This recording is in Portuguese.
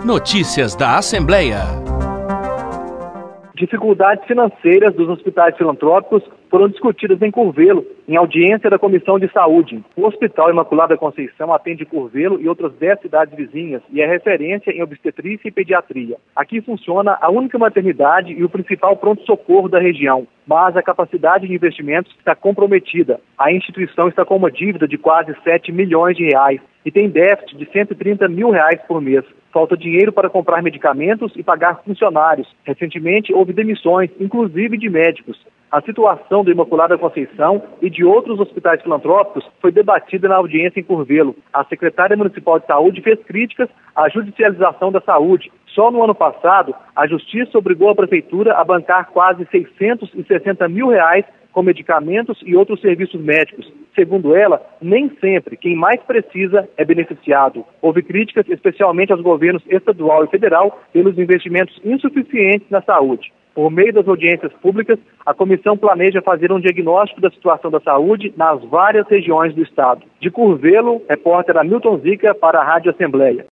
Notícias da Assembleia. Dificuldades financeiras dos hospitais filantrópicos foram discutidas em Curvelo, em audiência da Comissão de Saúde. O Hospital Imaculada Conceição atende Curvelo e outras 10 cidades vizinhas e é referência em obstetrícia e pediatria. Aqui funciona a única maternidade e o principal pronto-socorro da região, mas a capacidade de investimentos está comprometida. A instituição está com uma dívida de quase 7 milhões de reais e tem déficit de 130 mil reais por mês. Falta dinheiro para comprar medicamentos e pagar funcionários. Recentemente houve demissões, inclusive de médicos. A situação do Imaculada Conceição e de outros hospitais filantrópicos foi debatida na audiência em Curvelo. A secretária municipal de saúde fez críticas à judicialização da saúde. Só no ano passado, a Justiça obrigou a Prefeitura a bancar quase 660 mil reais com medicamentos e outros serviços médicos. Segundo ela, nem sempre quem mais precisa é beneficiado. Houve críticas especialmente aos governos estadual e federal pelos investimentos insuficientes na saúde. Por meio das audiências públicas, a comissão planeja fazer um diagnóstico da situação da saúde nas várias regiões do estado. De Curvelo, repórter Hamilton Zica para a Rádio Assembleia.